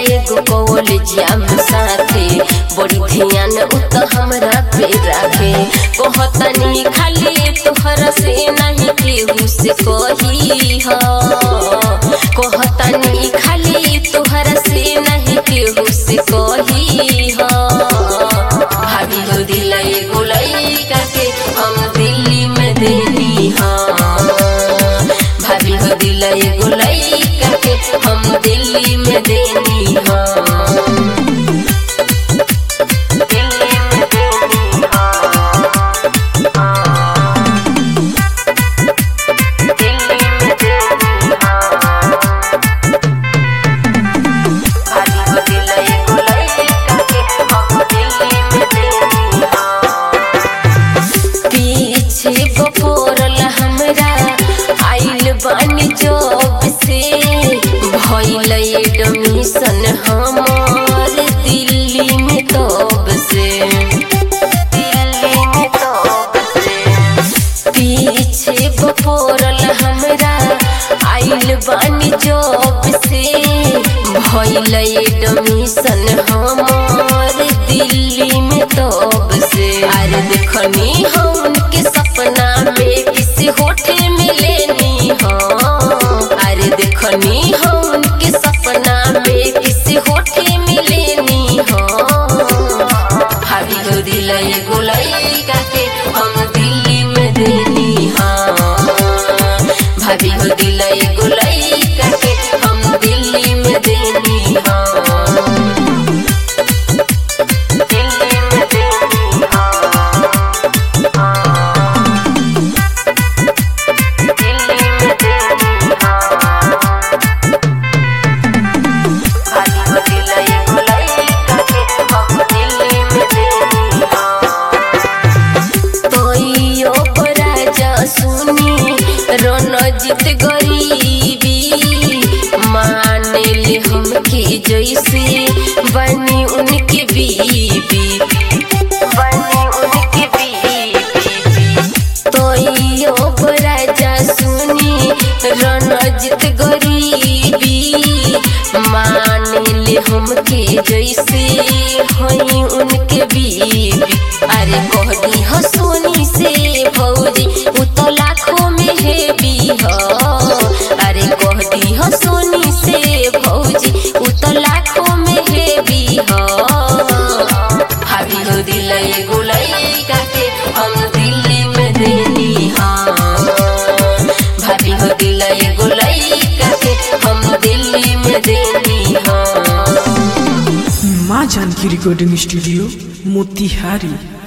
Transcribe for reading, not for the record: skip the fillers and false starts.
एगो कॉलेजिया में साथे बड़ी ध्यान उत हमरा पे राखे कहतनी खाली तोहरा से नहीं केहू से कही हो कहतनी खाली तोहरा से नहीं केहू से कही हो भाभी हो दिल एगो लइका के हम दिल्ली में देनी हाँ भाभी हो दिल एगो लइका के हम दिल्ली में देनी हाँ बानी जॉब से भइल एडमिशन हमार दिल्ली में तब से पीछे बपोरल हमरा आइल बानी जॉब से भइल एडमिशन हमार दिल्ली में तब से अरे देखनी हम के सपना में किसी होटल में लेनी अरे देखनी हम के सपना में किसी होटल में लेनी हो भाभी हो दिल एगो लइका के हम दिल्ली में देनी हाँ भाभी हो दिल एगो लइका के हम दिल्ली में देनी हाँ दिल्ली में देनी रणजीत गरीबी माने ले हमके जैसे बनी उनके बीबी तो यो राजा सुनी रणजीत गरीबी माने ले हमके जैसे हई उनके बीबी अरे कहनी हो सोनी से भौजी उ तो लाखों में है भी हो अरे कहती हो सोनी से भौजी उ तो लाखों में है भी हो भाभी हो दिल एगो लइका के हम दिल्ली में देनी हाँ भाभी हो दिल एगो लइका के हम दिल्ली में देनी हाँ। माँ जानकी रिकॉर्डिंग स्टूडियो मोतिहारी।